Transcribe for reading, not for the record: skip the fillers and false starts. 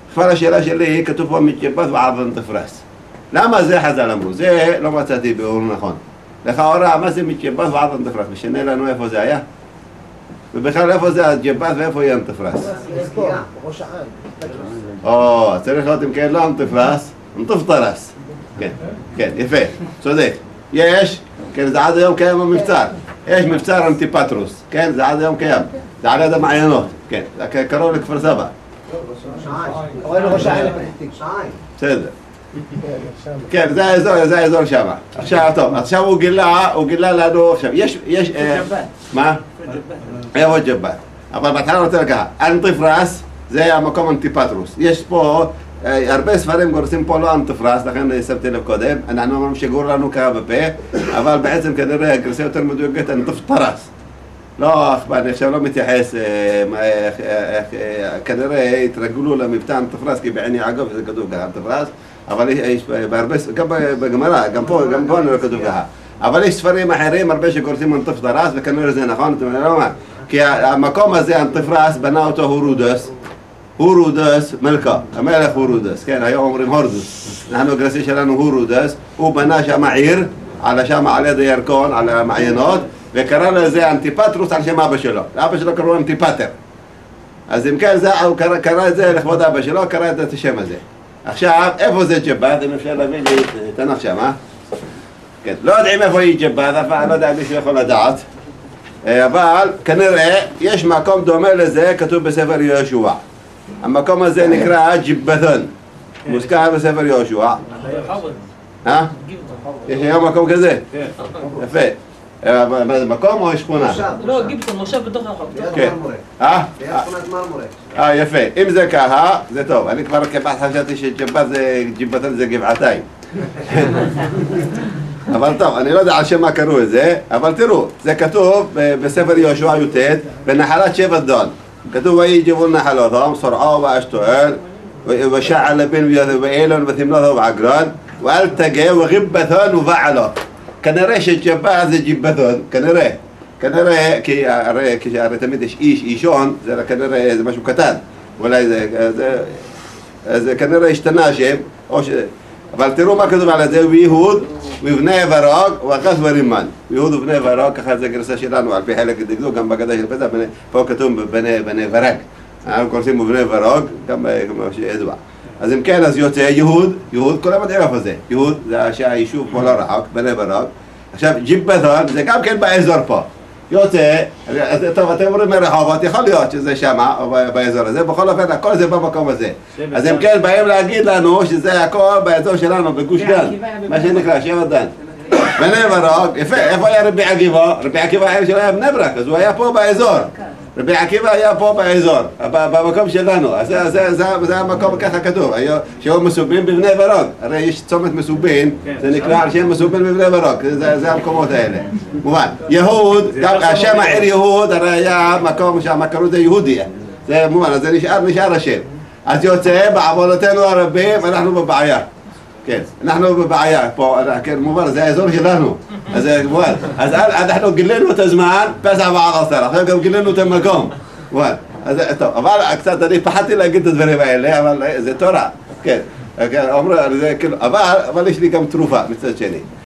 כבר השאלה שלי היא כתוב פה מתג'בת וערבן תפרס. למה זה חז"ל אמרו? זה לא מצאתי ביאור נכון. לכאורה, מה זה מתג'בת וערבן תפרס? משנה לנו איפה זה היה? ובכלל איפה זה הג'בת ואיפה יהיה תפרס? ראש העין. צריך להיות אם כן לא תפרס, תפטרס. כן, כן, יפה, צודק. יש, כן, זה עד היום קיים המבצר. יש מבצר אנטיפטרוס, כן, זה עד היום קיים. זה על יד המעיינות, כן, זה קרוב לכפר סבא. בסדר. כן, זה האזור שם. עכשיו, טוב, עכשיו הוא גילה לנו, עכשיו, יש... מה? איפה ג'בת. אבל בהתחלה רוצה לקחת, אנטיפרס זה המקום אנטיפטרוס. יש פה, הרבה ספרים גורסים פה לא אנטיפרס, לכן שמתי לב קודם, אנחנו אומרים שגור לנו ככה בפה, אבל בעצם כנראה גרסה יותר מדויקת אנטיפטרס. לא, אני עכשיו לא מתייחס, כנראה התרגלו למבטא אנטיפרס, כי בעיני עגב זה כתוב ככה אנטיפרס, אבל יש בהרבה, גם בגמרא, גם פה אני לא כתוב ככה. אבל יש ספרים אחרים, הרבה שגורסים אנטיפטרס, וכנראה זה נכון, אתם יודעים למה? כי המקום הזה, אנטיפרס, בנה אותו הורודוס מלכה, המלך הורודוס, כן, היום אומרים הורדוס. אנחנו הגרסי שלנו הורודוס, הוא בנה שם עיר, שם על יד הירקון, על המעיינות, וקרא לזה אנטיפטרוס על שם אבא שלו. אבא שלו קראו אנטיפטר. אז אם כן, הוא קרא את זה לכבוד אבא שלו, קרא את השם הזה. עכשיו, איפה זה ג'בת? אם אפשר להבין לי, תנח שם, כן, לא יודעים איפה היא ג'בת, אבל לא יודע אם מישהו יכול לדעת. אבל כנראה יש מקום דומה לזה, כתוב בספר יהושע. המקום הזה נקרא ג'בתון. מוזכר בספר יהושע. יש היום מקום כזה? יפה. מה זה, מקום או שכונה? לא, גיבטון, מושב בתוך החוק. כן. יפה. אם זה ככה, זה טוב. אני כבר כמעט חשבתי שג'בתון זה גבעתיים. אבל טוב, אני לא יודע על שם מה קראו את זה, אבל תראו, זה כתוב בספר יהושע י"ט, בנחלת שבט דן. כתוב ויג'בו נחלותם, סורעו ואשתואל, ושעל בן ואילון ותמלתו ועגרן, ואל תגה וגיבתון ובעלו. כנראה שג'בת זה ג'בתון, כנראה, כי הרי תמיד יש אישון, זה כנראה זה משהו קטן, אולי זה כנראה השתנה השם, אבל תראו מה כתוב על זה, ויהוד ובני ורג ואחס ורימן. ויהוד ובני ורג, ככה זה גרסה שלנו, על פי חלק דקדוק, גם בגדה של פסח, פה כתוב בני ורג. אנחנו קוראים בני ורג, גם כמו שידוע. אז אם כן, אז יוצא יהוד, כולם יודעים איפה זה. יהוד זה היישוב פה לא רחוק, בני ורג. עכשיו, ג'בתון זה גם כן באזור פה. יוצא, טוב, אתם אומרים מרחובות, יכול להיות שזה שמה, או באזור הזה, בכל אופן, הכל זה במקום הזה. אז אם כן, באים להגיד לנו שזה הכל באזור שלנו, בגוש דן, מה שנקרא, שבט דן. בני ורג, יפה, איפה היה רבי עקיבא? רבי עקיבא העיר שלו היה בני ברק, אז הוא היה פה באזור. רבי עקיבא היה פה באזור, במקום שלנו, אז זה המקום ככה כתוב, שהוא מסובין בבני ורג, הרי יש צומת מסובין, זה נקרא על שם מסובין בבני ורג, זה המקומות האלה. מובן, יהוד, השם העיר יהוד, הרי היה מקום שם, קראו לזה יהודיה, זה מובן, אז זה נשאר השם. אז יוצא, בעוונותינו הרבים, אנחנו בבעיה. כן, אנחנו בבעיה פה, כן, מובן, זה האזור שלנו, אז מובן, אז אנחנו גילינו את הזמן, פסח וערסר, עכשיו גם גילינו את המקום, מובן, אז טוב, אבל קצת אני פחדתי להגיד את הדברים האלה, אבל זה תורה, כן, אומרים, זה כאילו, אבל יש לי גם תרופה מצד שני,